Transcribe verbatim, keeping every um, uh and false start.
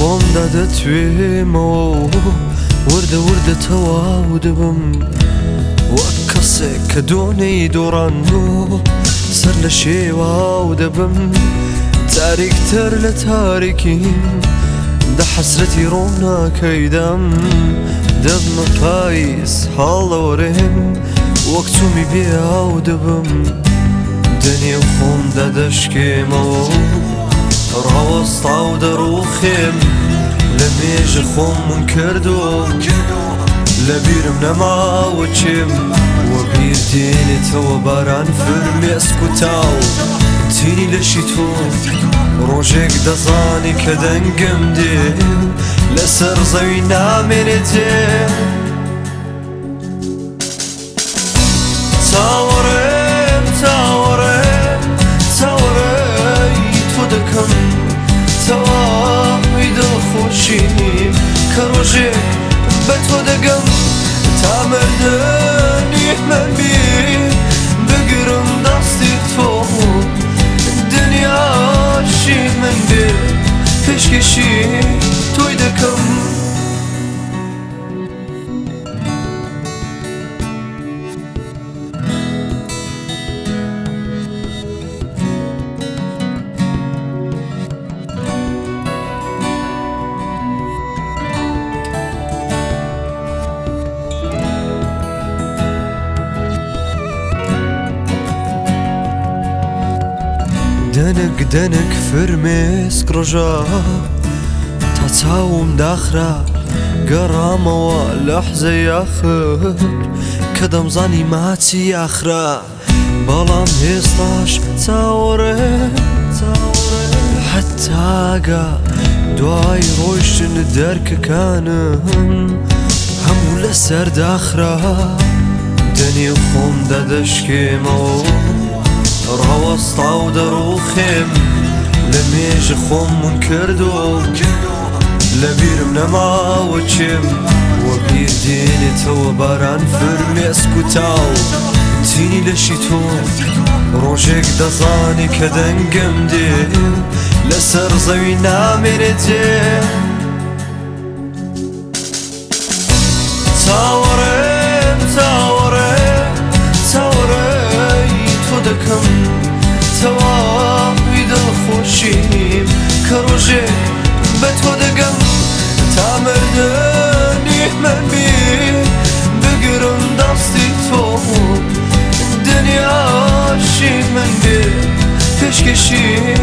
خۆم دادەتوێمەوە وردە وردە تەواو دەبم وەک کەسێک کە دۆنەی دۆڕاندوو سەر لە شێواو دەبم تاریکتر لە تاریکیم دە حەسرەتی ڕۆناکەیدەم دەبمە پاییز هەڵەوەرێم وەک تومی بێاو دەبم دەنێو خۆمدا دەشکێمەوە ڕاوەستاو دەڕوخێم لە مێژە خۆمم کردوم لە بیرم نەماوە چێم وە بیر دێنێتەوە باران فرمێسک و تاو تینی لەشی تۆ ڕۆژێک دەزانی کە دەنگم دێ لەسەر زەوی نامێنێتێ چاوەڕێم چاوەڕێم چاوەڕێی تۆ دەکەم تەواوی دڵخۆشیم کە ڕۆژێک بە تۆ دەگەم تا مردنی من بی بگرم دەستی تۆ دنیاشی من بێ پێشکەشی تۆی دەکەم دەنک دەنک فرمێسک ڕۆژە تا چاوم داخرا گەڕامەوە لەحزەی ئاخر کە دەمزانی ماچی ئاخرا بەڵام هێستاش چاوەڕێ حەتاگە دوای ڕۆیشتن دەرکەکانم هەموو لەسەر داخرا دەنێو خۆمدا دەشکێمەوە ڕاوەستاو دەڕوخێم لە مێژە خۆمم کردوم لە بیرم نەماوە چێم وە بیر دێنێتەوە باران فرمێسک و تاو تینی لەشی تۆ ڕۆژێک دەزانی کە دەنگم دێ لەسەر زەوی نامێنێتێ چاوەڕێم چاوەڕێم چاوەڕێی تۆ دەکەم تەواوی دڵخۆشیم کە ڕۆژێک بە تۆ دەگەم تا مردنی من بی بگرم دەستی تۆ دنیاشی من بێ پێشکەشی